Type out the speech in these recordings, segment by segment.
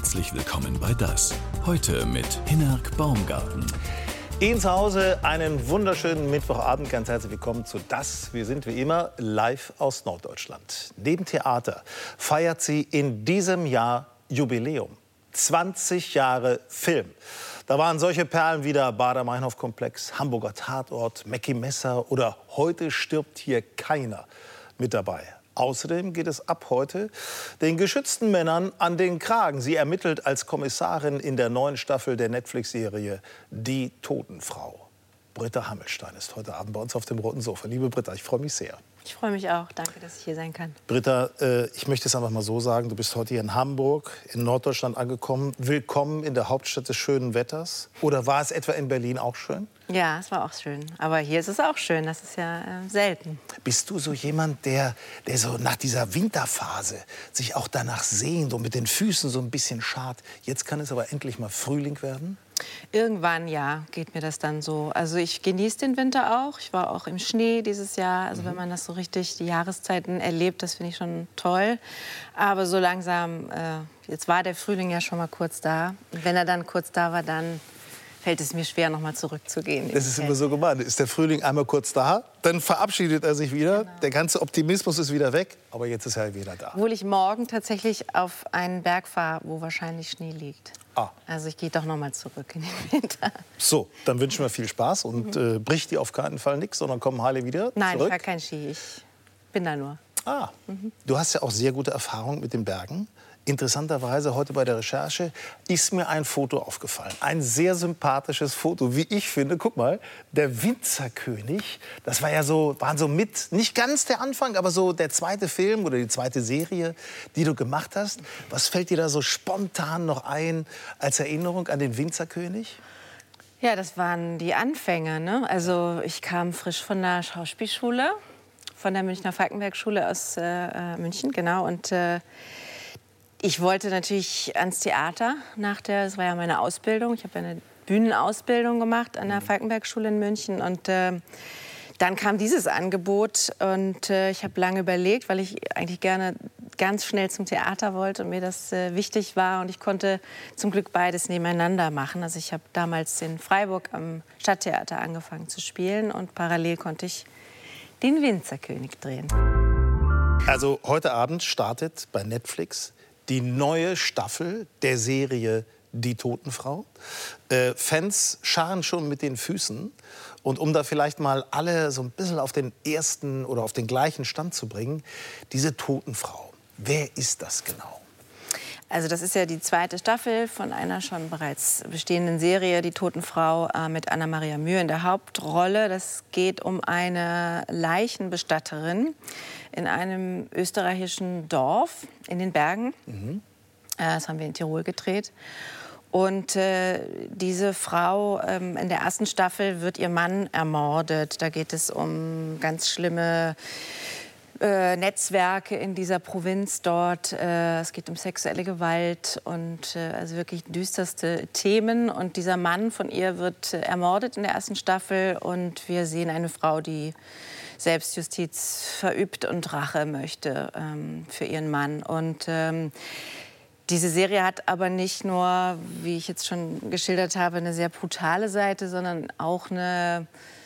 Herzlich willkommen bei Das. Heute mit Hinnerk Baumgarten. Ihnen zu Hause einen wunderschönen Mittwochabend. Ganz herzlich willkommen zu Das. Wir sind wie immer live aus Norddeutschland. Neben Theater feiert sie in diesem Jahr Jubiläum. 20 Jahre Film. Da waren solche Perlen wie der Baader-Meinhof-Komplex, Hamburger Tatort, Mackie Messer oder Heute stirbt hier keiner mit dabei. Außerdem geht es ab heute den geschützten Männern an den Kragen. Sie ermittelt als Kommissarin in der neuen Staffel der Netflix-Serie Die Totenfrau. Britta Hammelstein ist heute Abend bei uns auf dem roten Sofa. Liebe Britta, ich freue mich sehr. Ich freue mich auch. Danke, dass ich hier sein kann. Britta, ich möchte es einfach mal so sagen. Du bist heute hier in Hamburg, in Norddeutschland angekommen. Willkommen in der Hauptstadt des schönen Wetters. Oder war es etwa in Berlin auch schön? Ja, es war auch schön. Aber hier ist es auch schön. Das ist ja selten. Bist du so jemand, der so nach dieser Winterphase sich auch danach sehnt und mit den Füßen so ein bisschen schart? Jetzt kann es aber endlich mal Frühling werden? Irgendwann, ja, geht mir das dann so. Also ich genieße den Winter auch. Ich war auch im Schnee dieses Jahr. Also wenn man das so richtig, die Jahreszeiten erlebt, das finde ich schon toll. Aber so langsam, jetzt war der Frühling ja schon mal kurz da. Und wenn er dann kurz da war, dann fällt es mir schwer, noch mal zurückzugehen. Das ist immer so gemein. Ist der Frühling einmal kurz da, dann verabschiedet er sich wieder. Genau. Der ganze Optimismus ist wieder weg, aber jetzt ist er wieder da. Obwohl ich morgen tatsächlich auf einen Berg fahre, wo wahrscheinlich Schnee liegt. Ah. Also ich gehe doch noch mal zurück in den Winter. So, dann wünschen wir viel Spaß und bricht dir auf keinen Fall nichts, sondern kommen heile wieder Nein, zurück. ich fahre kein Ski, ich bin da nur. Ah, du hast ja auch sehr gute Erfahrung mit den Bergen. Interessanterweise heute bei der Recherche ist mir ein Foto aufgefallen. Ein sehr sympathisches Foto, wie ich finde. Guck mal, der Winzerkönig, das war ja so, waren so mit, nicht ganz der Anfang, aber so der zweite Film oder die zweite Serie, die du gemacht hast. Was fällt dir da so spontan noch ein als Erinnerung an den Winzerkönig? Ja, das waren die Anfänge, ne? Also ich kam frisch von der Schauspielschule, von der Münchner Falkenberg-Schule aus München, genau. Und ich wollte natürlich ans Theater das war ja meine Ausbildung. Ich habe ja eine Bühnenausbildung gemacht an der Falkenberg-Schule in München. Und dann kam dieses Angebot und ich habe lange überlegt, weil ich eigentlich gerne ganz schnell zum Theater wollte und mir das wichtig war. Und ich konnte zum Glück beides nebeneinander machen. Also ich habe damals in Freiburg am Stadttheater angefangen zu spielen und parallel konnte ich den Winzerkönig drehen. Also heute Abend startet bei Netflix die neue Staffel der Serie Die Totenfrau. Fans scharren schon mit den Füßen. Und um da vielleicht mal alle so ein bisschen auf den ersten oder auf den gleichen Stand zu bringen, diese Totenfrau, wer ist das genau? Also das ist ja die zweite Staffel von einer schon bereits bestehenden Serie, Die Totenfrau, mit Anna-Maria Mühe in der Hauptrolle. Das geht um eine Leichenbestatterin in einem österreichischen Dorf in den Bergen. Das haben wir in Tirol gedreht. Und diese Frau, in der ersten Staffel wird ihr Mann ermordet. Da geht es um ganz schlimme Netzwerke in dieser Provinz dort. Es geht um sexuelle Gewalt und also wirklich düsterste Themen. Und dieser Mann von ihr wird ermordet in der ersten Staffel. Und wir sehen eine Frau, die Selbstjustiz verübt und Rache möchte für ihren Mann. Und diese Serie hat aber nicht nur, wie ich jetzt schon geschildert habe, eine sehr brutale Seite, sondern auch eine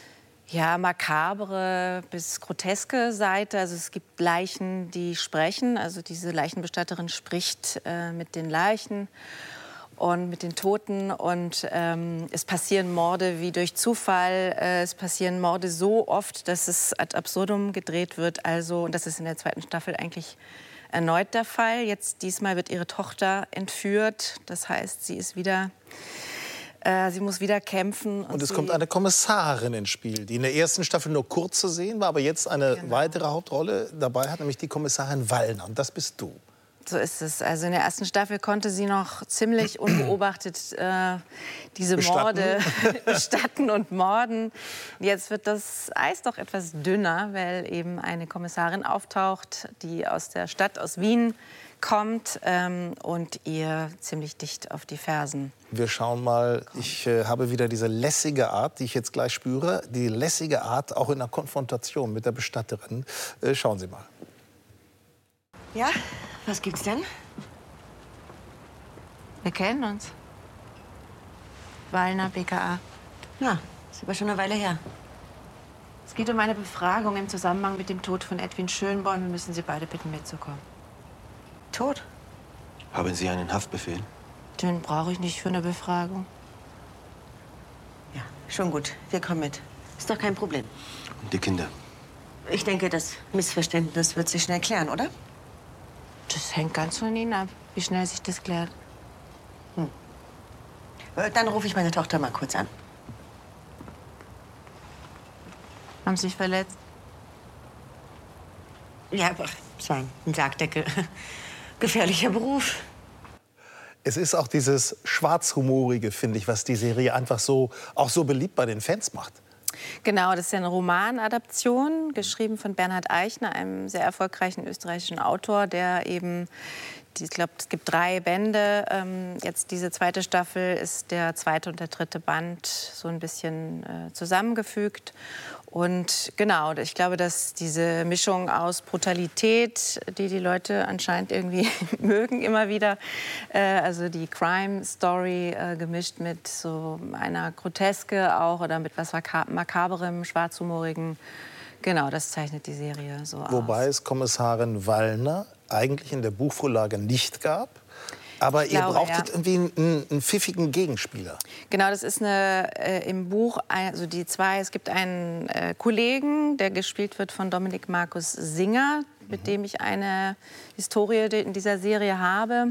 makabere bis groteske Seite. Also es gibt Leichen, die sprechen. Also diese Leichenbestatterin spricht mit den Leichen und mit den Toten. Und es passieren Morde wie durch Zufall. Es passieren Morde so oft, dass es ad absurdum gedreht wird. Also, und das ist in der zweiten Staffel eigentlich erneut der Fall. Diesmal wird ihre Tochter entführt. Das heißt, sie muss wieder kämpfen. Und es kommt eine Kommissarin ins Spiel, die in der ersten Staffel nur kurz zu sehen war, aber jetzt eine weitere Hauptrolle dabei hat, nämlich die Kommissarin Wallner. Und das bist du. So ist es. Also in der ersten Staffel konnte sie noch ziemlich unbeobachtet diese Morde bestatten und morden. Jetzt wird das Eis doch etwas dünner, weil eben eine Kommissarin auftaucht, die aus der Stadt, aus Wien kommt und ihr ziemlich dicht auf die Fersen. Wir schauen mal, ich habe wieder diese lässige Art, die ich jetzt gleich spüre, die lässige Art auch in der Konfrontation mit der Bestatterin. Schauen Sie mal. Ja, was gibt's denn? Wir kennen uns. Wallner, BKA. Ja, ist aber schon eine Weile her. Es geht um eine Befragung im Zusammenhang mit dem Tod von Edwin Schönborn. Wir müssen Sie beide bitten, mitzukommen. Tot? Haben Sie einen Haftbefehl? Den brauche ich nicht für eine Befragung. Ja, schon gut. Wir kommen mit. Ist doch kein Problem. Und die Kinder? Ich denke, das Missverständnis wird sich schnell klären, oder? Das hängt ganz von Ihnen ab, wie schnell sich das klärt. Dann rufe ich meine Tochter mal kurz an. Haben Sie sich verletzt? Ja, ach, es war ein Sargdeckel. Gefährlicher Beruf. Es ist auch dieses Schwarzhumorige, finde ich, was die Serie einfach so, auch so beliebt bei den Fans macht. Genau, das ist ja eine Romanadaption, geschrieben von Bernhard Eichner, einem sehr erfolgreichen österreichischen Autor, der eben, ich glaube, es gibt 3 Bände. Jetzt diese zweite Staffel ist der 2. und der 3. Band so ein bisschen zusammengefügt. Und genau, ich glaube, dass diese Mischung aus Brutalität, die die Leute anscheinend irgendwie mögen immer wieder, also die Crime-Story gemischt mit so einer Groteske auch oder mit was Makaberem, Schwarzhumorigen, genau, das zeichnet die Serie so aus. Wobei es Kommissarin Wallner eigentlich in der Buchvorlage nicht gab. Aber ihr brauchtet irgendwie einen pfiffigen Gegenspieler. Genau, das ist im Buch, also die 2, es gibt einen Kollegen, der gespielt wird von Dominik Markus Singer, mit dem ich eine Historie in dieser Serie habe.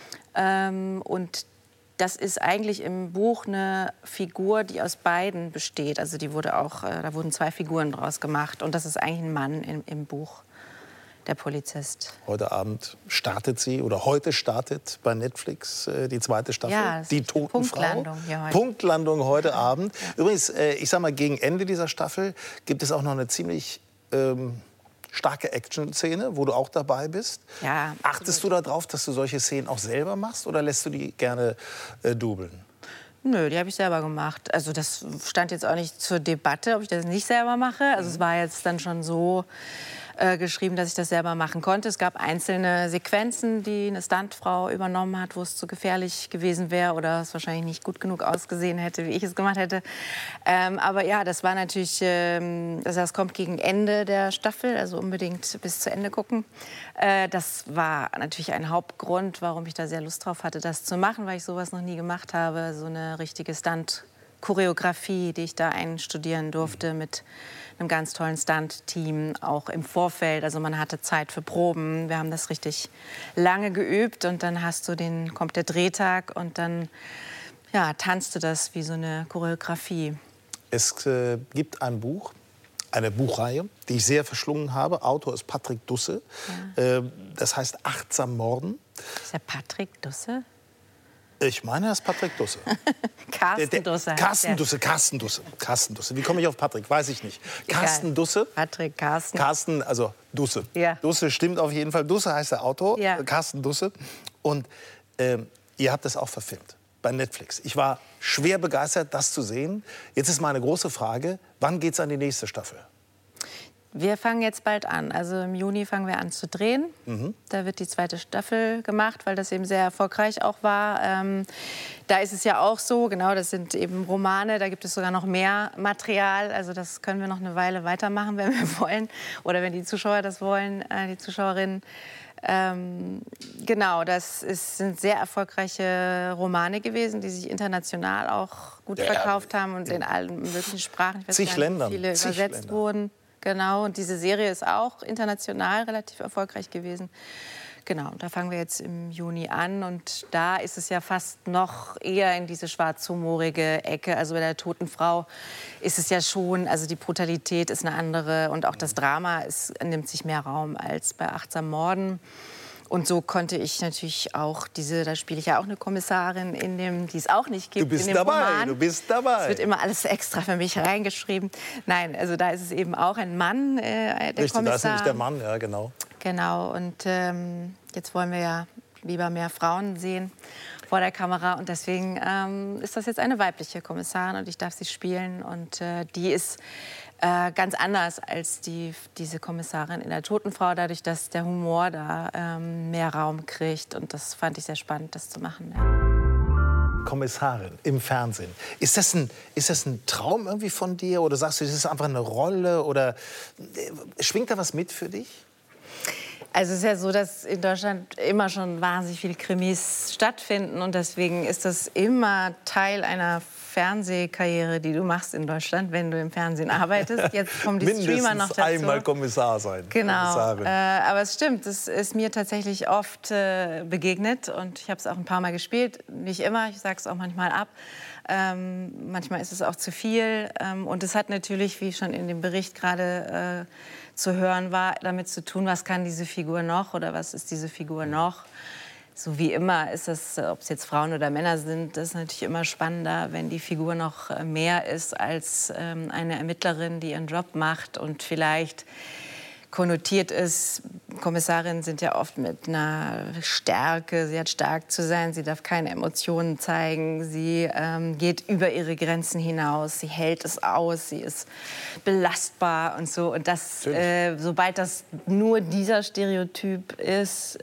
Und das ist eigentlich im Buch eine Figur, die aus beiden besteht. Also die wurde auch, da wurden 2 Figuren draus gemacht. Und das ist eigentlich ein Mann im Buch. Der Polizist. Heute Abend startet sie, oder heute startet bei Netflix die 2. Staffel, ja, Die Totenfrau. Punktlandung, ja, heute. Punktlandung heute Abend. Übrigens, ich sag mal, gegen Ende dieser Staffel gibt es auch noch eine ziemlich starke Action-Szene, wo du auch dabei bist. Ja, achtest du darauf, dass du solche Szenen auch selber machst, oder lässt du die gerne dubeln? Nö, die habe ich selber gemacht. Also das stand jetzt auch nicht zur Debatte, ob ich das nicht selber mache. Also es war jetzt dann schon so geschrieben, dass ich das selber machen konnte. Es gab einzelne Sequenzen, die eine Stuntfrau übernommen hat, wo es zu gefährlich gewesen wäre oder es wahrscheinlich nicht gut genug ausgesehen hätte, wie ich es gemacht hätte. Aber ja, das war natürlich, das kommt gegen Ende der Staffel, also unbedingt bis zu Ende gucken. Das war natürlich ein Hauptgrund, warum ich da sehr Lust drauf hatte, das zu machen, weil ich sowas noch nie gemacht habe, so eine richtige Stunt-Choreografie, die ich da einstudieren durfte mit einem ganz tollen Stunt-Team, auch im Vorfeld. Also man hatte Zeit für Proben. Wir haben das richtig lange geübt und dann kommt der Drehtag und dann ja, tanzt du das wie so eine Choreografie. Es gibt ein Buch, eine Buchreihe, die ich sehr verschlungen habe. Autor ist Patrick Dusse. Ja. Das heißt Achtsam Morden. Ist der Patrick Dusse? Ich meine, das ist Patrick Dusse. Carsten Dusse. Carsten Dusse. Wie komme ich auf Patrick? Weiß ich nicht. Carsten Dusse. Patrick, Carsten. Carsten, also Dusse. Ja. Dusse stimmt auf jeden Fall. Dusse heißt der Autor. Ja. Carsten Dusse. Und ihr habt das auch verfilmt bei Netflix. Ich war schwer begeistert, das zu sehen. Jetzt ist meine große Frage, wann geht's an die nächste Staffel? Wir fangen jetzt bald an. Also im Juni fangen wir an zu drehen. Da wird die 2. Staffel gemacht, weil das eben sehr erfolgreich auch war. Da ist es ja auch so, genau, das sind eben Romane, da gibt es sogar noch mehr Material. Also das können wir noch eine Weile weitermachen, wenn wir wollen. Oder wenn die Zuschauer das wollen, die Zuschauerinnen. Genau, sind sehr erfolgreiche Romane gewesen, die sich international auch gut verkauft haben und in allen möglichen Sprachen. Ich weiß Zig gar nicht, Ländern. wie viele übersetzt wurden. Genau, und diese Serie ist auch international relativ erfolgreich gewesen. Genau, da fangen wir jetzt im Juni an und da ist es ja fast noch eher in diese schwarzhumorige Ecke. Also bei der Totenfrau ist es ja schon, also die Brutalität ist eine andere und auch das Drama nimmt sich mehr Raum als bei Achtsam Morden. Und so konnte ich natürlich auch da spiele ich ja auch eine Kommissarin die es auch nicht gibt. Du bist in dem dabei, Roman. du bist dabei. Es wird immer alles extra für mich reingeschrieben. Nein, also da ist es eben auch ein Mann, der Richtig, Kommissar. da ist nämlich der Mann, ja genau. Genau, und jetzt wollen wir ja lieber mehr Frauen sehen vor der Kamera. Und deswegen ist das jetzt eine weibliche Kommissarin und ich darf sie spielen. Und die ist ganz anders als diese Kommissarin in der Totenfrau, dadurch, dass der Humor da mehr Raum kriegt. Und das fand ich sehr spannend, das zu machen. Ja. Kommissarin im Fernsehen. Ist das ein Traum irgendwie von dir? Oder sagst du, das ist einfach eine Rolle? Oder schwingt da was mit für dich? Also es ist ja so, dass in Deutschland immer schon wahnsinnig viele Krimis stattfinden. Und deswegen ist das immer Teil einer Fernsehkarriere, die du machst in Deutschland, wenn du im Fernsehen arbeitest. Jetzt kommen die Streamer noch dazu. Einmal Kommissar sein. Genau, aber es stimmt, es ist mir tatsächlich oft begegnet und ich habe es auch ein paar Mal gespielt. Nicht immer, ich sage es auch manchmal ab. Manchmal ist es auch zu viel. Und es hat natürlich, wie schon in dem Bericht gerade zu hören war, damit zu tun, was kann diese Figur noch oder was ist diese Figur noch. So wie immer ist es, ob es jetzt Frauen oder Männer sind, das ist natürlich immer spannender, wenn die Figur noch mehr ist als eine Ermittlerin, die ihren Job macht und vielleicht konnotiert ist. Kommissarinnen sind ja oft mit einer Stärke, sie hat stark zu sein, sie darf keine Emotionen zeigen, sie geht über ihre Grenzen hinaus, sie hält es aus, sie ist belastbar und so. Und das, sobald das nur dieser Stereotyp ist,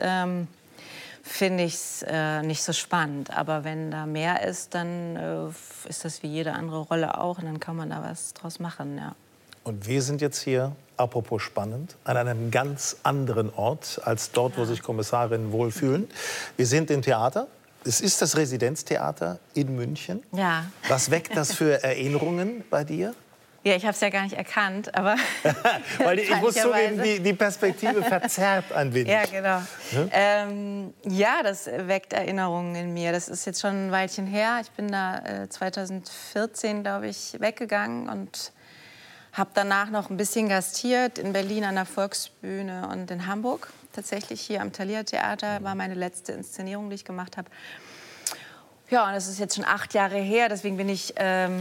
finde ich es nicht so spannend. Aber wenn da mehr ist, dann ist das wie jede andere Rolle auch und dann kann man da was draus machen, ja. Und wir sind jetzt hier, apropos spannend, an einem ganz anderen Ort als dort, wo sich Kommissarinnen wohlfühlen. Wir sind im Theater. Es ist das Residenztheater in München. Ja. Was weckt das für Erinnerungen bei dir? Ja, ich habe es ja gar nicht erkannt, aber... Weil ich muss zugeben, die Perspektive verzerrt ein wenig. Ja, genau. Ja, das weckt Erinnerungen in mir. Das ist jetzt schon ein Weilchen her. Ich bin da 2014, glaube ich, weggegangen und habe danach noch ein bisschen gastiert in Berlin an der Volksbühne und in Hamburg. Tatsächlich hier am Thalia Theater war meine letzte Inszenierung, die ich gemacht habe. Ja, und das ist jetzt schon 8 Jahre her, deswegen bin ich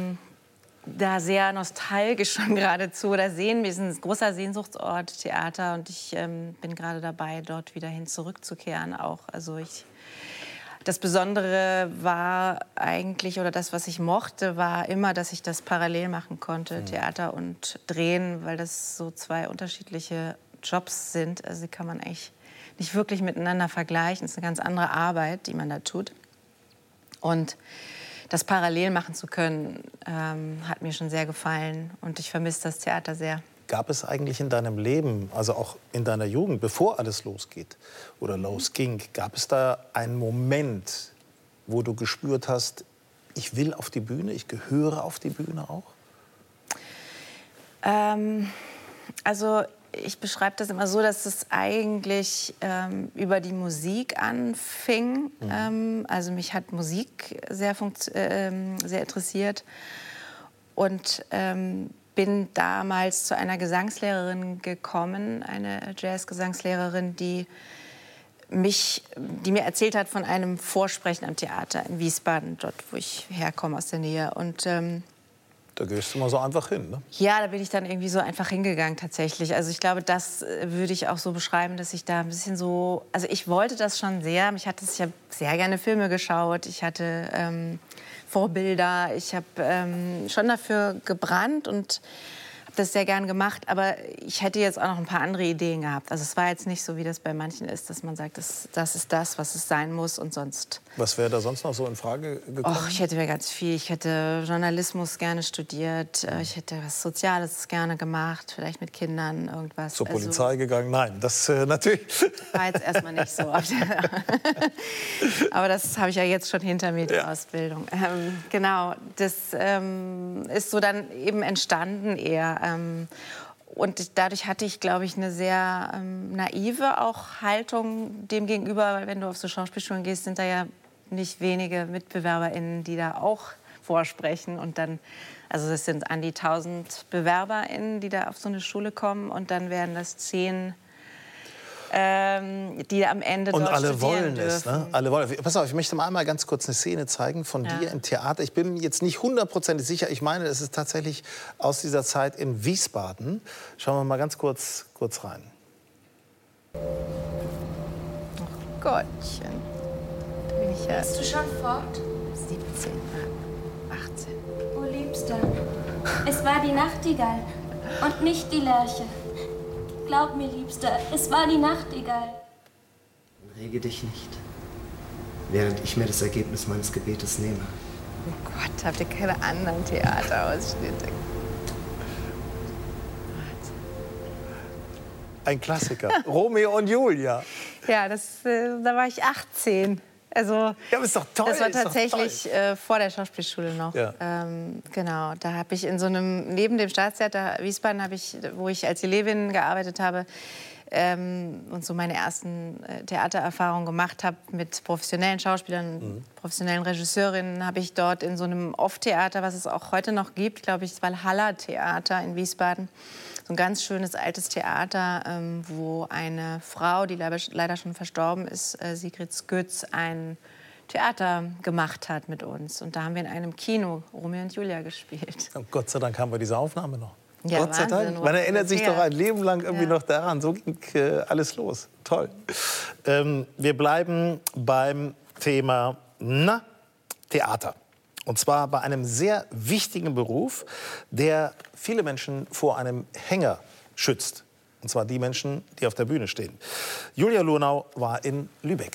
da sehr nostalgisch schon geradezu. Da sehen wir, es ist ein großer Sehnsuchtsort, Theater, und ich bin gerade dabei, dort wieder hin zurückzukehren auch. Also das Besondere war eigentlich, oder das, was ich mochte, war immer, dass ich das parallel machen konnte, Theater und Drehen, weil das so 2 unterschiedliche Jobs sind. Also die kann man eigentlich nicht wirklich miteinander vergleichen. Es ist eine ganz andere Arbeit, die man da tut. Und das parallel machen zu können, hat mir schon sehr gefallen. Und ich vermisse das Theater sehr. Gab es eigentlich in deinem Leben, also auch in deiner Jugend, bevor alles losgeht oder losging, gab es da einen Moment, wo du gespürt hast, ich will auf die Bühne, ich gehöre auf die Bühne auch? Also ich beschreibe das immer so, dass es eigentlich über die Musik anfing. Also mich hat Musik sehr interessiert und bin damals zu einer Gesangslehrerin gekommen, eine Jazz-Gesangslehrerin, die mir erzählt hat von einem Vorsprechen am Theater in Wiesbaden, dort, wo ich herkomme, aus der Nähe. Und da gehst du mal so einfach hin, ne? ja, da bin ich dann irgendwie so einfach hingegangen tatsächlich. Also ich glaube, das würde ich auch so beschreiben, dass ich da ein bisschen so... Also ich wollte das schon sehr. Ich habe sehr gerne Filme geschaut. Ich hatte Vorbilder. Ich habe schon dafür gebrannt und habe das sehr gern gemacht. Aber ich hätte jetzt auch noch ein paar andere Ideen gehabt. Also es war jetzt nicht so, wie das bei manchen ist, dass man sagt, das ist das, was es sein muss und sonst... Was wäre da sonst noch so in Frage gekommen? Och, ich hätte mir ganz viel. Ich hätte Journalismus gerne studiert. Ich hätte was Soziales gerne gemacht, vielleicht mit Kindern irgendwas. Zur Polizei gegangen? Nein, das natürlich. War jetzt erstmal nicht so. Aber das habe ich ja jetzt schon hinter mir, die Ausbildung. Genau, das ist so dann eben entstanden eher. Und dadurch hatte ich, glaube ich, eine sehr naive auch Haltung dem gegenüber, weil wenn du auf so Schauspielschulen gehst, sind da ja nicht wenige MitbewerberInnen, die da auch vorsprechen. Und dann, also das sind an die 1000 BewerberInnen, die da auf so eine Schule kommen. Und dann werden das 10, die am Ende dort und alle studieren wollen es, dürfen. ne? Alle wollen. Pass auf, ich möchte mal einmal ganz kurz eine Szene zeigen von dir im Theater. Ich bin mir jetzt nicht 100% sicher. Ich meine, es ist tatsächlich aus dieser Zeit in Wiesbaden. Schauen wir mal ganz kurz rein. Oh Gottchen. Da bin ich ja Bist du schon fort? 17, 18. Oh, Liebster, es war die Nachtigall und nicht die Lerche. Glaub mir, Liebster, es war die Nachtigall. Rege dich nicht. während ich mir das Ergebnis meines Gebetes nehme. Oh Gott, habt ihr keine anderen Theaterausschnitte? Ein Klassiker. Romeo und Julia. Ja, da war ich 18. Also, ja, aber ist doch toll. Das war tatsächlich vor der Schauspielschule noch. Ja. Genau, da habe ich in so einem, neben dem Staatstheater Wiesbaden, wo ich als Elevin gearbeitet habe und so meine ersten Theatererfahrungen gemacht habe mit professionellen Schauspielern, professionellen Regisseurinnen, habe ich dort in so einem Off-Theater, was es auch heute noch gibt, glaube ich, das Valhalla-Theater in Wiesbaden, so ein ganz schönes altes Theater, wo eine Frau, die leider schon verstorben ist, Sigrid Skötz, ein Theater gemacht hat mit uns. Und da haben wir in einem Kino Romeo und Julia gespielt. Und Gott sei Dank haben wir diese Aufnahme noch. Ja, Gott sei Wahnsinn, Dank. Man erinnert sich doch ein Leben lang irgendwie Ja. noch daran. So ging alles los. Toll. Wir bleiben beim Thema Theater. Und zwar bei einem sehr wichtigen Beruf, der viele Menschen vor einem Hänger schützt. Und zwar die Menschen, die auf der Bühne stehen. Julia Lurnau war in Lübeck.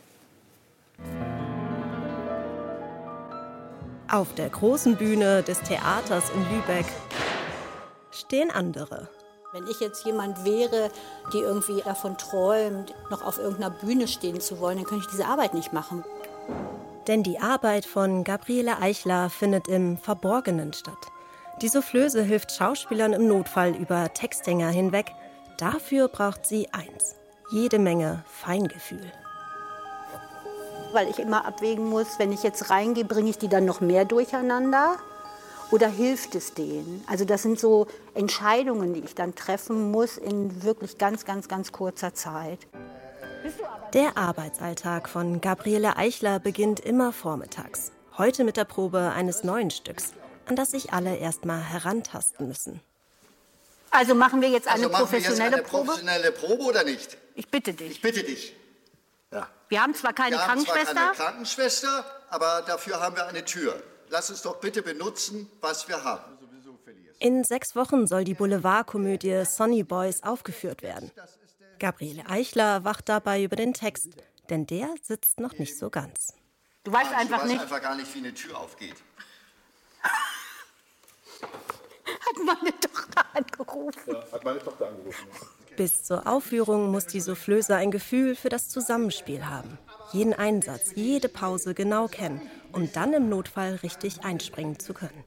Auf der großen Bühne des Theaters in Lübeck stehen andere. Wenn ich jetzt jemand wäre, die irgendwie davon träumt, noch auf irgendeiner Bühne stehen zu wollen, dann könnte ich diese Arbeit nicht machen. Denn die Arbeit von Gabriele Eichler findet im Verborgenen statt. Die Soufflöse hilft Schauspielern im Notfall über Texthänger hinweg. Dafür braucht sie eins: jede Menge Feingefühl. Weil ich immer abwägen muss, wenn ich jetzt reingehe, bringe ich die dann noch mehr durcheinander oder hilft es denen? Also das sind so Entscheidungen, die ich dann treffen muss in wirklich ganz, ganz, ganz kurzer Zeit. Der Arbeitsalltag von Gabriele Eichler beginnt immer vormittags. Heute mit der Probe eines neuen Stücks, an das sich alle erst mal herantasten müssen. Also machen wir jetzt eine professionelle Probe oder nicht? Ich bitte dich. Ich bitte dich. Ja. Wir haben zwar keine Krankenschwester. Wir haben zwar keine Krankenschwester, aber dafür haben wir eine Tür. Lass uns doch bitte benutzen, was wir haben. In 6 Wochen soll die Boulevardkomödie Sonny Boys aufgeführt werden. Gabriele Eichler wacht dabei über den Text, denn der sitzt noch nicht so ganz. Du weißt einfach nicht. Ich weiß einfach gar nicht, wie eine Tür aufgeht. Hat meine Tochter angerufen. Ja, hat meine Tochter angerufen. Bis zur Aufführung muss die Soufflöse ein Gefühl für das Zusammenspiel haben. Jeden Einsatz, jede Pause genau kennen, um dann im Notfall richtig einspringen zu können.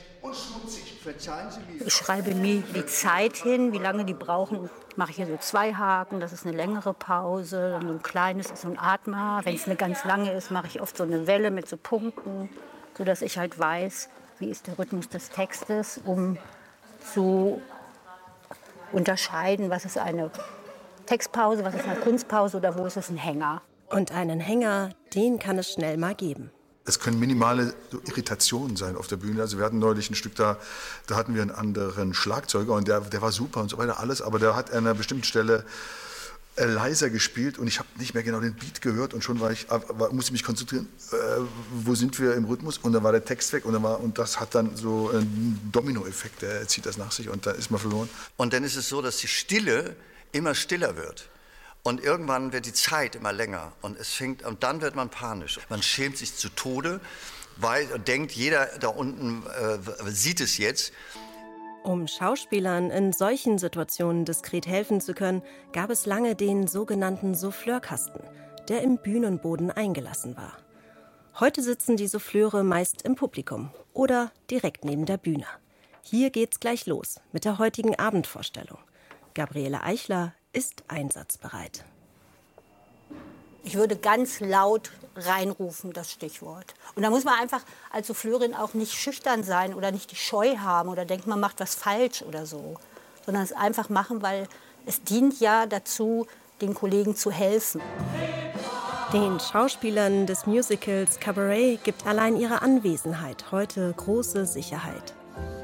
Ich schreibe mir die Zeit hin, wie lange die brauchen. Ich mache hier so 2 Haken, das ist eine längere Pause. Dann so ein kleines ist so ein Atmer. Wenn es eine ganz lange ist, mache ich oft so eine Welle mit so Punkten, sodass ich halt weiß, wie ist der Rhythmus des Textes, um zu unterscheiden, was ist eine Textpause, was ist eine Kunstpause oder wo ist es ein Hänger. Und einen Hänger, den kann es schnell mal geben. Es können minimale Irritationen sein auf der Bühne. Also wir hatten neulich ein Stück, da hatten wir einen anderen Schlagzeuger und der war super und so weiter, alles. Aber der hat an einer bestimmten Stelle leiser gespielt und ich habe nicht mehr genau den Beat gehört und schon musste ich mich konzentrieren, wo sind wir im Rhythmus, und dann war der Text weg und das hat dann so einen Dominoeffekt, der zieht das nach sich und da ist man verloren. Und dann ist es so, dass die Stille immer stiller wird. Und irgendwann wird die Zeit immer länger und dann wird man panisch. Man schämt sich zu Tode, und denkt, jeder da unten sieht es jetzt. Um Schauspielern in solchen Situationen diskret helfen zu können, gab es lange den sogenannten Souffleurkasten, der im Bühnenboden eingelassen war. Heute sitzen die Souffleure meist im Publikum oder direkt neben der Bühne. Hier geht's gleich los mit der heutigen Abendvorstellung. Gabriele Eichler ist einsatzbereit. Ich würde ganz laut reinrufen, das Stichwort. Und da muss man einfach als Souffleurin auch nicht schüchtern sein oder nicht die Scheu haben oder denkt, man macht was falsch oder so. Sondern es einfach machen, weil es dient ja dazu, den Kollegen zu helfen. Den Schauspielern des Musicals Cabaret gibt allein ihre Anwesenheit heute große Sicherheit.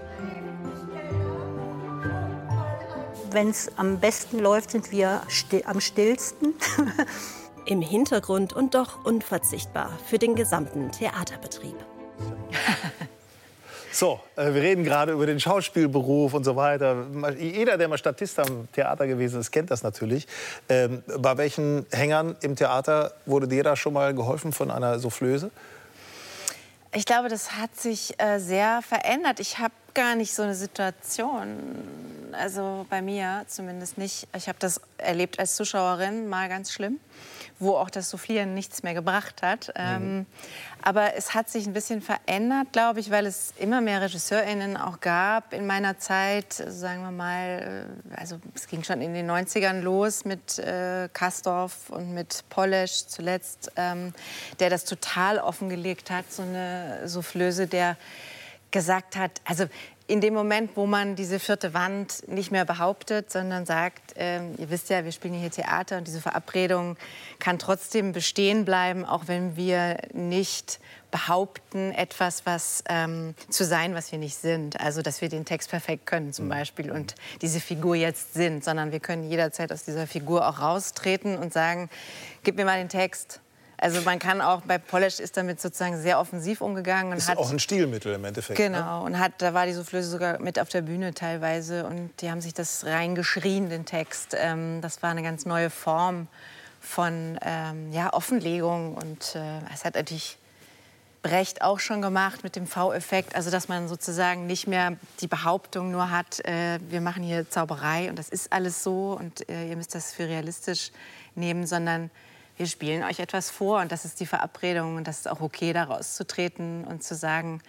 Wenn es am besten läuft, sind wir am stillsten. Im Hintergrund und doch unverzichtbar für den gesamten Theaterbetrieb. So, wir reden gerade über den Schauspielberuf und so weiter. Jeder, der mal Statist am Theater gewesen ist, kennt das natürlich. Bei welchen Hängern im Theater wurde dir da schon mal geholfen von einer Soufflöse? Ich glaube, das hat sich sehr verändert. Ich habe gar nicht so eine Situation, also bei mir zumindest nicht. Ich habe das erlebt als Zuschauerin, mal ganz schlimm, wo auch das Soufflieren nichts mehr gebracht hat. Aber es hat sich ein bisschen verändert, glaube ich, weil es immer mehr RegisseurInnen auch gab in meiner Zeit, sagen wir mal, also es ging schon in den 90ern los mit Kastorf und mit Polesch zuletzt, der das total offengelegt hat, so eine Soufflöse, der gesagt hat, also in dem Moment, wo man diese vierte Wand nicht mehr behauptet, sondern sagt, ihr wisst ja, wir spielen hier Theater und diese Verabredung kann trotzdem bestehen bleiben, auch wenn wir nicht behaupten, etwas zu sein, was wir nicht sind. Also, dass wir den Text perfekt können zum Beispiel und diese Figur jetzt sind, sondern wir können jederzeit aus dieser Figur auch raustreten und sagen, gib mir mal den Text. Also man kann auch, bei Polesch ist damit sozusagen sehr offensiv umgegangen. Und ist auch ein Stilmittel im Endeffekt. Genau, ne? und da war die Soufflöse sogar mit auf der Bühne teilweise und die haben sich das reingeschrien, den Text. Das war eine ganz neue Form von Offenlegung und es hat natürlich Brecht auch schon gemacht mit dem V-Effekt, also dass man sozusagen nicht mehr die Behauptung nur hat, wir machen hier Zauberei und das ist alles so und ihr müsst das für realistisch nehmen, sondern wir spielen euch etwas vor und das ist die Verabredung und das ist auch okay, da rauszutreten und zu sagen,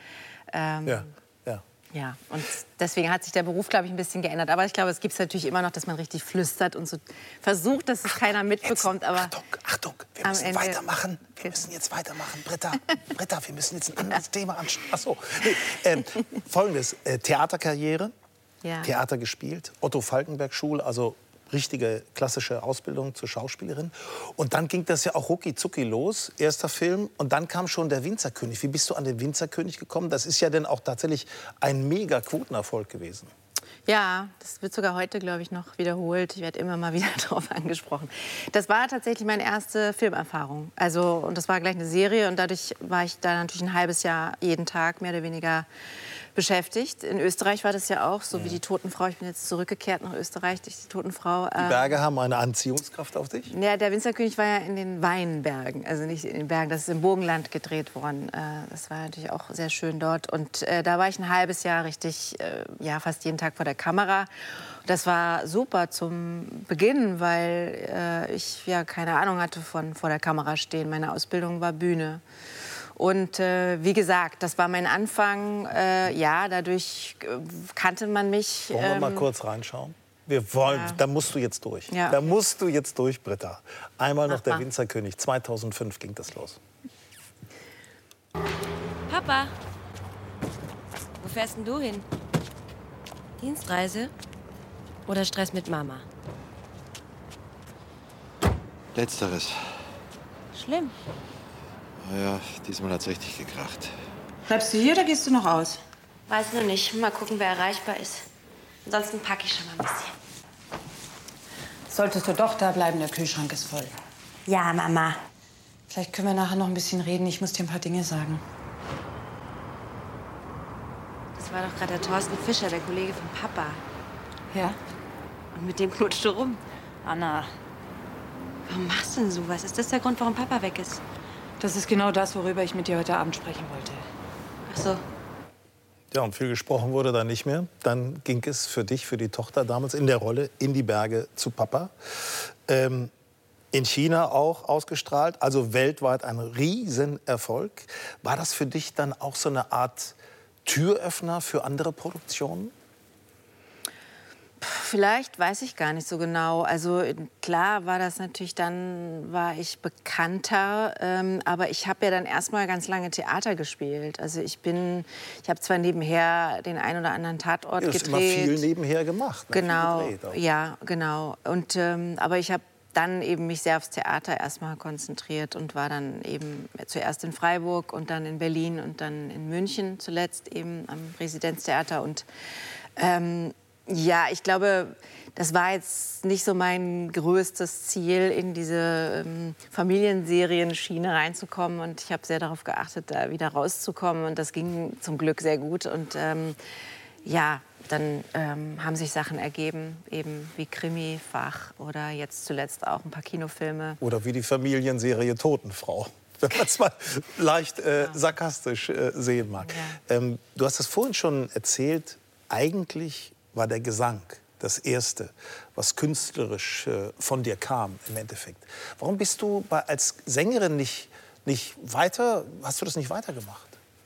ja, und deswegen hat sich der Beruf, glaube ich, ein bisschen geändert. Aber ich glaube, es gibt es natürlich immer noch, dass man richtig flüstert und so versucht, dass es keiner mitbekommt. Aber Achtung, wir müssen weitermachen. Wir müssen jetzt weitermachen. Britta, wir müssen jetzt ein anderes Thema anschauen. Ach so. Nee, Folgendes, Theaterkarriere, Theater gespielt, Otto-Falckenberg-Schule, also richtige klassische Ausbildung zur Schauspielerin. Und dann ging das ja auch rucki-zucki los, erster Film. Und dann kam schon der Winzerkönig. Wie bist du an den Winzerkönig gekommen? Das ist ja dann auch tatsächlich ein mega Quotenerfolg gewesen. Ja, das wird sogar heute, glaube ich, noch wiederholt. Ich werde immer mal wieder darauf angesprochen. Das war tatsächlich meine erste Filmerfahrung. Also, und das war gleich eine Serie. Und dadurch war ich da natürlich ein halbes Jahr jeden Tag mehr oder weniger beschäftigt. In Österreich war das ja auch, so wie die Totenfrau. Ich bin jetzt zurückgekehrt nach Österreich durch die Totenfrau. Die Berge haben eine Anziehungskraft auf dich? Ja, der Winzerkönig war ja in den Weinbergen, also nicht in den Bergen. Das ist im Burgenland gedreht worden. Das war natürlich auch sehr schön dort. Und da war ich ein halbes Jahr richtig, fast jeden Tag vor der Kamera. Das war super zum Beginn, weil ich ja keine Ahnung hatte von vor der Kamera stehen. Meine Ausbildung war Bühne. Und wie gesagt, das war mein Anfang. Dadurch kannte man mich. Wollen wir mal kurz reinschauen? Wir wollen, da musst du jetzt durch. Ja. Da musst du jetzt durch, Britta. Einmal noch der Winzerkönig. 2005 ging das los. Papa, wo fährst denn du hin? Dienstreise oder Stress mit Mama? Letzteres. Schlimm. Ja, diesmal hat's richtig gekracht. Bleibst du hier oder gehst du noch aus? Weiß nur nicht. Mal gucken, wer erreichbar ist. Ansonsten packe ich schon mal ein bisschen. Solltest du doch da bleiben, der Kühlschrank ist voll. Ja, Mama. Vielleicht können wir nachher noch ein bisschen reden. Ich muss dir ein paar Dinge sagen. Das war doch gerade der Thorsten Fischer, der Kollege von Papa. Ja? Und mit dem knutscht du rum. Anna. Warum machst du denn sowas? Ist das der Grund, warum Papa weg ist? Das ist genau das, worüber ich mit dir heute Abend sprechen wollte. Ach so. Ja, und viel gesprochen wurde da nicht mehr. Dann ging es für dich, für die Tochter damals in der Rolle in die Berge zu Papa. In China auch ausgestrahlt, also weltweit ein Riesenerfolg. War das für dich dann auch so eine Art Türöffner für andere Produktionen? Vielleicht, weiß ich gar nicht so genau. Also klar war das natürlich, dann war ich bekannter, aber ich habe ja dann erstmal ganz lange Theater gespielt. Also ich habe zwar nebenher den ein oder anderen Tatort gedreht. Du hast immer viel nebenher gemacht. Ne? Genau, ja, genau. Und, aber ich habe dann eben mich sehr aufs Theater erstmal konzentriert und war dann eben zuerst in Freiburg und dann in Berlin und dann in München zuletzt eben am Residenztheater und Ja, ich glaube, das war jetzt nicht so mein größtes Ziel, in diese Familienserienschiene reinzukommen. Und ich habe sehr darauf geachtet, da wieder rauszukommen. Und das ging zum Glück sehr gut. Und ja, dann haben sich Sachen ergeben, eben wie Krimi-Fach oder jetzt zuletzt auch ein paar Kinofilme. Oder wie die Familienserie Totenfrau, wenn man es mal leicht sarkastisch sehen mag. Ja. Du hast es vorhin schon erzählt, eigentlich war der Gesang das Erste, was künstlerisch von dir kam im Endeffekt. Warum bist du als Sängerin nicht weiter, hast du das nicht weitergemacht?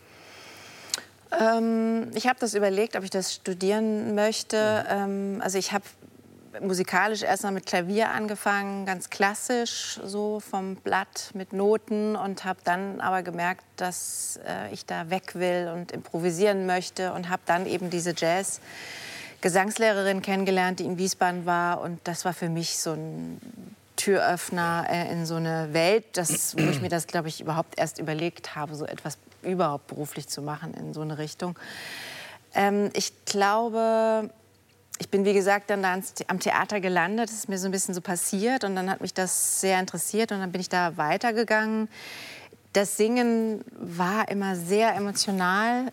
Ich habe das überlegt, ob ich das studieren möchte. Also ich habe musikalisch erst mal mit Klavier angefangen, ganz klassisch, so vom Blatt mit Noten, und habe dann aber gemerkt, dass ich da weg will und improvisieren möchte, und habe dann eben diese Jazz-Gesangslehrerin kennengelernt, die in Wiesbaden war, und das war für mich so ein Türöffner in so eine Welt, wo ich mir das, glaube ich, überhaupt erst überlegt habe, so etwas überhaupt beruflich zu machen in so eine Richtung. Ich glaube, ich bin, wie gesagt, dann da am Theater gelandet. Das ist mir so ein bisschen so passiert, und dann hat mich das sehr interessiert, und dann bin ich da weitergegangen. Das Singen war immer sehr emotional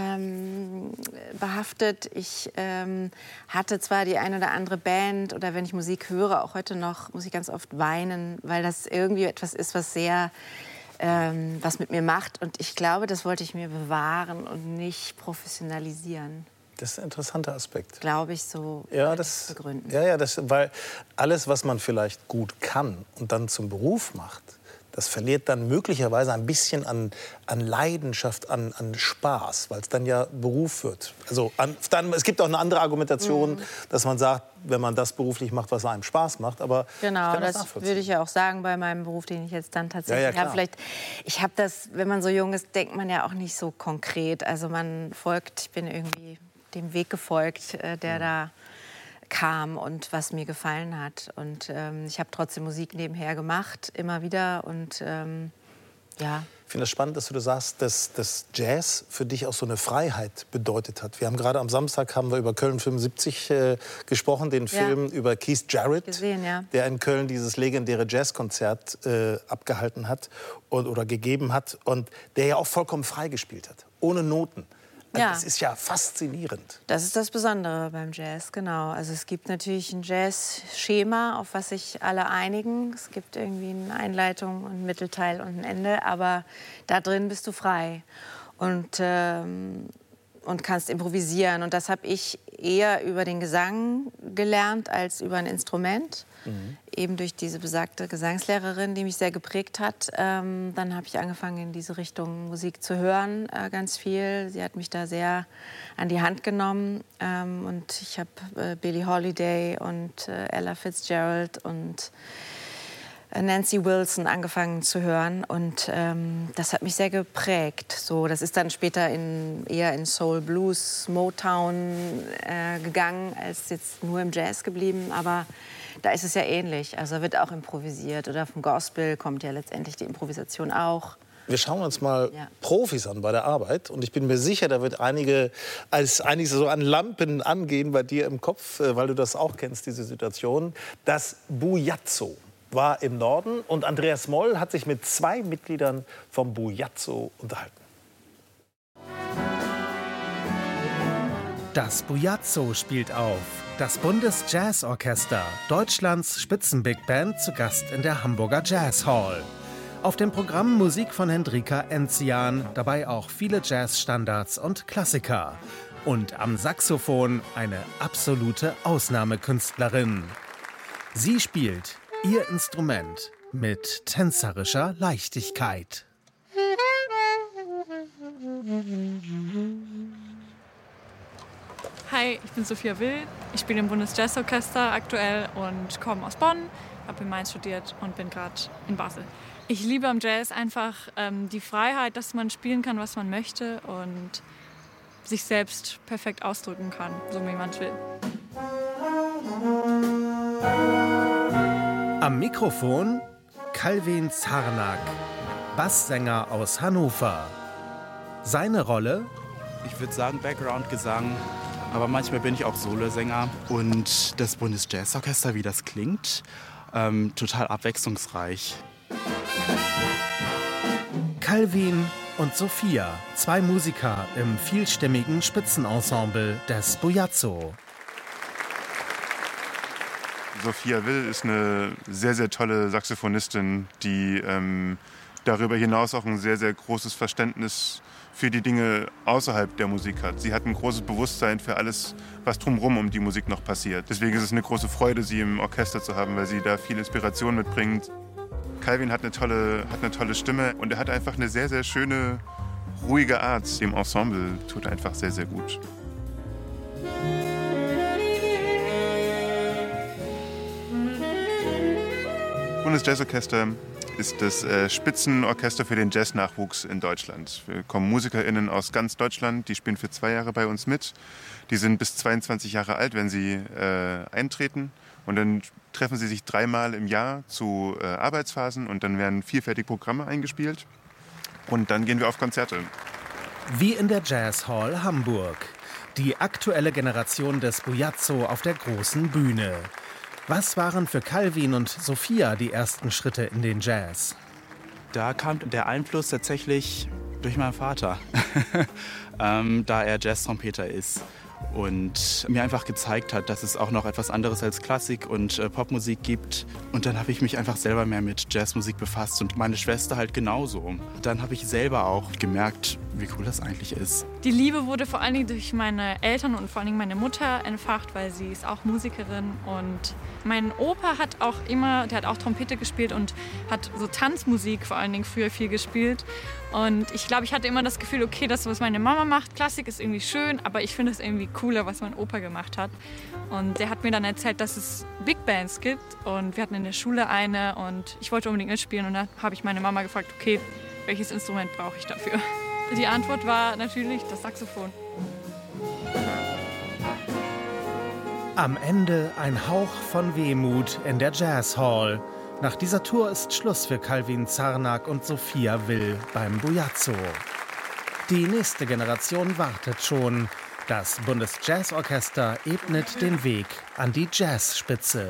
behaftet. Ich hatte zwar die eine oder andere Band, oder wenn ich Musik höre, auch heute noch, muss ich ganz oft weinen, weil das irgendwie etwas ist, was sehr was mit mir macht. Und ich glaube, das wollte ich mir bewahren und nicht professionalisieren. Das ist ein interessanter Aspekt. Glaube ich, so begründen. Ja, weil alles, was man vielleicht gut kann und dann zum Beruf macht, das verliert dann möglicherweise ein bisschen an Leidenschaft, an Spaß, weil es dann ja Beruf wird. Also es gibt auch eine andere Argumentation, dass man sagt, wenn man das beruflich macht, was einem Spaß macht. Aber genau, das würde ich ja auch sagen bei meinem Beruf, den ich jetzt dann tatsächlich habe. Ich habe das, wenn man so jung ist, denkt man ja auch nicht so konkret. Also man folgt, ich bin irgendwie dem Weg gefolgt, der da kam und was mir gefallen hat. Und ich habe trotzdem Musik nebenher gemacht, immer wieder. Und ja. Ich finde es spannend, dass du sagst, dass Jazz für dich auch so eine Freiheit bedeutet hat. Wir haben gerade am Samstag über Köln 75 gesprochen, den Film über Keith Jarrett, der in Köln dieses legendäre Jazzkonzert abgehalten hat oder gegeben hat, und der ja auch vollkommen frei gespielt hat, ohne Noten. Also das ist ja faszinierend. Das ist das Besondere beim Jazz, genau. Also es gibt natürlich ein Jazz-Schema, auf was sich alle einigen. Es gibt irgendwie eine Einleitung, einen Mittelteil und ein Ende, aber da drin bist du frei und kannst improvisieren. Und das habe ich eher über den Gesang gelernt als über ein Instrument. Eben durch diese besagte Gesangslehrerin, die mich sehr geprägt hat. Dann habe ich angefangen, in diese Richtung Musik zu hören, ganz viel. Sie hat mich da sehr an die Hand genommen. Und ich habe Billie Holiday und Ella Fitzgerald und Nancy Wilson angefangen zu hören. Und das hat mich sehr geprägt. So, das ist dann später eher in Soul, Blues, Motown gegangen, als jetzt nur im Jazz geblieben. Aber da ist es ja ähnlich. Also wird auch improvisiert. Oder vom Gospel kommt ja letztendlich die Improvisation auch. Wir schauen uns mal Profis an bei der Arbeit. Und ich bin mir sicher, da wird einiges so an Lampen angehen bei dir im Kopf, weil du das auch kennst, diese Situation. Das Bujazzo war im Norden, und Andreas Moll hat sich mit 2 Mitgliedern vom Bujazzo unterhalten. Das Bujazzo spielt auf. Das Bundesjazzorchester, Deutschlands Spitzen-Big-Band, zu Gast in der Hamburger Jazz Hall. Auf dem Programm Musik von Hendrika Enzian, dabei auch viele Jazzstandards und Klassiker. Und am Saxophon eine absolute Ausnahmekünstlerin. Sie spielt ihr Instrument mit tänzerischer Leichtigkeit. Hi, ich bin Sophia Will. Ich spiele im Bundesjazzorchester aktuell und komme aus Bonn, habe in Mainz studiert und bin gerade in Basel. Ich liebe am Jazz einfach die Freiheit, dass man spielen kann, was man möchte, und sich selbst perfekt ausdrücken kann, so wie man es will. Am Mikrofon Calvin Zarnack, Basssänger aus Hannover. Seine Rolle? Ich würde sagen Background-Gesang, aber manchmal bin ich auch Solosänger. Und das Bundesjazzorchester, wie das klingt, total abwechslungsreich. Calvin und Sophia, 2 Musiker im vielstimmigen Spitzenensemble des Bujazzo. Sophia Will ist eine sehr, sehr tolle Saxophonistin, die darüber hinaus auch ein sehr, sehr großes Verständnis für die Dinge außerhalb der Musik hat. Sie hat ein großes Bewusstsein für alles, was drumherum um die Musik noch passiert. Deswegen ist es eine große Freude, sie im Orchester zu haben, weil sie da viel Inspiration mitbringt. Calvin hat eine tolle Stimme und er hat einfach eine sehr, sehr schöne, ruhige Art. Dem Ensemble tut einfach sehr, sehr gut. Bundesjazzorchester ist das Spitzenorchester für den Jazz-Nachwuchs in Deutschland. Wir kommen MusikerInnen aus ganz Deutschland, die spielen für 2 Jahre bei uns mit. Die sind bis 22 Jahre alt, wenn sie eintreten. Und dann treffen sie sich 3-mal im Jahr zu Arbeitsphasen und dann werden vielfältige Programme eingespielt. Und dann gehen wir auf Konzerte. Wie in der Jazz Hall Hamburg. Die aktuelle Generation des Bujazzo auf der großen Bühne. Was waren für Calvin und Sophia die ersten Schritte in den Jazz? Da kam der Einfluss tatsächlich durch meinen Vater, da er Jazztrompeter ist und mir einfach gezeigt hat, dass es auch noch etwas anderes als Klassik und Popmusik gibt. Und dann habe ich mich einfach selber mehr mit Jazzmusik befasst und meine Schwester halt genauso. Dann habe ich selber auch gemerkt, wie cool das eigentlich ist. Die Liebe wurde vor allen Dingen durch meine Eltern und vor allen Dingen meine Mutter entfacht, weil sie ist auch Musikerin. Und mein Opa der hat auch Trompete gespielt und hat so Tanzmusik vor allen Dingen früher viel gespielt. Und ich glaube, ich hatte immer das Gefühl, okay, das, was meine Mama macht, Klassik ist irgendwie schön, aber ich finde es irgendwie cooler, was mein Opa gemacht hat. Und der hat mir dann erzählt, dass es Big Bands gibt und wir hatten in der Schule eine und ich wollte unbedingt mitspielen und dann habe ich meine Mama gefragt, okay, welches Instrument brauche ich dafür? Die Antwort war natürlich das Saxophon. Am Ende ein Hauch von Wehmut in der Jazz Hall. Nach dieser Tour ist Schluss für Calvin Zarnak und Sophia Will beim Bujazzo. Die nächste Generation wartet schon. Das Bundesjazzorchester ebnet den Weg an die Jazzspitze.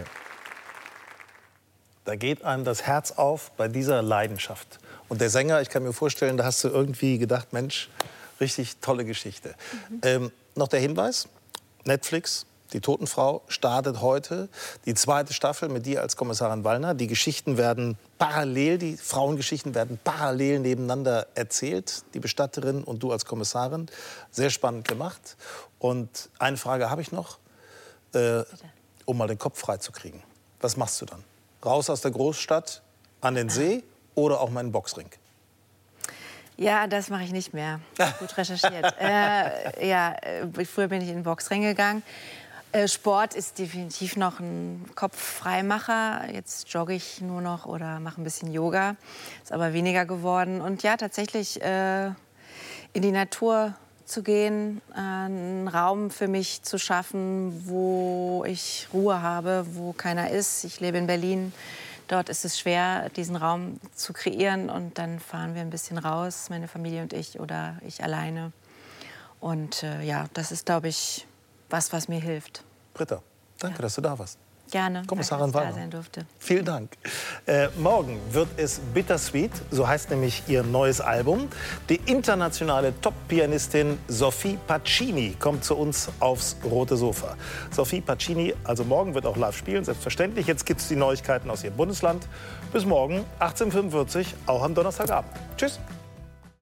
Da geht einem das Herz auf bei dieser Leidenschaft. Und der Sänger, ich kann mir vorstellen, da hast du irgendwie gedacht, Mensch, richtig tolle Geschichte. Noch der Hinweis, Netflix, Die Totenfrau startet heute die 2. Staffel mit dir als Kommissarin Wallner. Die Geschichten werden parallel, die Frauengeschichten werden parallel nebeneinander erzählt. Die Bestatterin und du als Kommissarin. Sehr spannend gemacht. Und eine Frage habe ich noch, um mal den Kopf frei zu kriegen. Was machst du dann? Raus aus der Großstadt, an den See oder auch mal in den Boxring? Ja, das mache ich nicht mehr. Gut recherchiert. Früher bin ich in den Boxring gegangen. Sport ist definitiv noch ein Kopffreimacher. Jetzt jogge ich nur noch oder mache ein bisschen Yoga. Ist aber weniger geworden. Und ja, tatsächlich in die Natur zu gehen, einen Raum für mich zu schaffen, wo ich Ruhe habe, wo keiner ist. Ich lebe in Berlin. Dort ist es schwer, diesen Raum zu kreieren. Und dann fahren wir ein bisschen raus, meine Familie und ich oder ich alleine. Und das ist, glaube ich, was mir hilft. Britta, danke, dass du da warst. Gerne. Kommissarin Wallner. Da sein durfte. Vielen Dank. Morgen wird es Bittersweet, so heißt nämlich ihr neues Album. Die internationale Top-Pianistin Sophie Pacini kommt zu uns aufs rote Sofa. Sophie Pacini, also morgen, wird auch live spielen, selbstverständlich. Jetzt gibt es die Neuigkeiten aus ihrem Bundesland. Bis morgen, 18:45 Uhr, auch am Donnerstagabend. Tschüss.